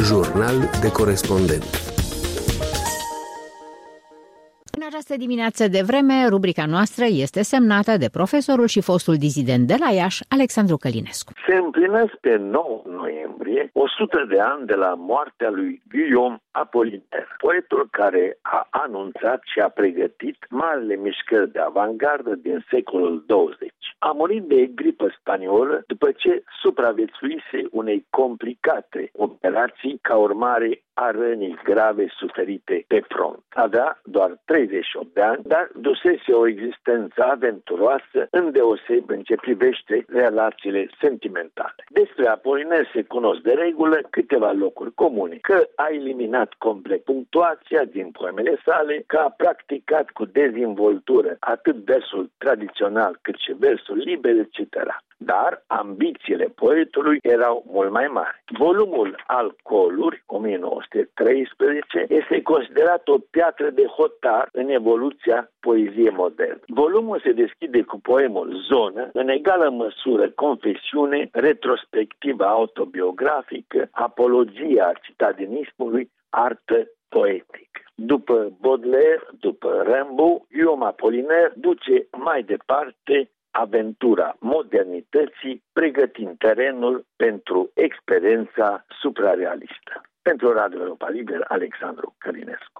Jurnal de corespondent. În această dimineață de vreme, rubrica noastră este semnată de profesorul și fostul dizident de la Iași, Alexandru Călinescu. Se împlinesc pe 9 noiembrie 100 de ani de la moartea lui Guillaume Apollinaire, poetul care a anunțat și a pregătit marile mișcări de avangardă din secolul 20. A murit de gripă spaniolă după ce supraviețuise unei complicate operații ca urmare a rănii grave suferite pe front. Avea doar 38 de ani, dar dusese o existență aventuroasă, îndeosebi în ce privește relațiile sentimentale. Despre Apollinaire se cunosc de regulă câteva locuri comune: că a eliminat complet punctuația din poemele sale, că a practicat cu dezvoltură atât versul tradițional cât și versul liber, etc. Dar ambițiile poetului erau mult mai mari. Volumul Alcooluri, 1913, este considerat o piatră de hotar în evoluția poeziei moderne. Volumul se deschide cu poemul Zonă, în egală măsură confesiune, retrospectivă autobiografică, apologia citadinismului, artă poetică. După Baudelaire, după Rimbaud, Guillaume Apollinaire duce mai departe aventura modernității, pregătind terenul pentru experiența suprarealistă. Pentru Radio Europa Liber, Alexandru Călinescu.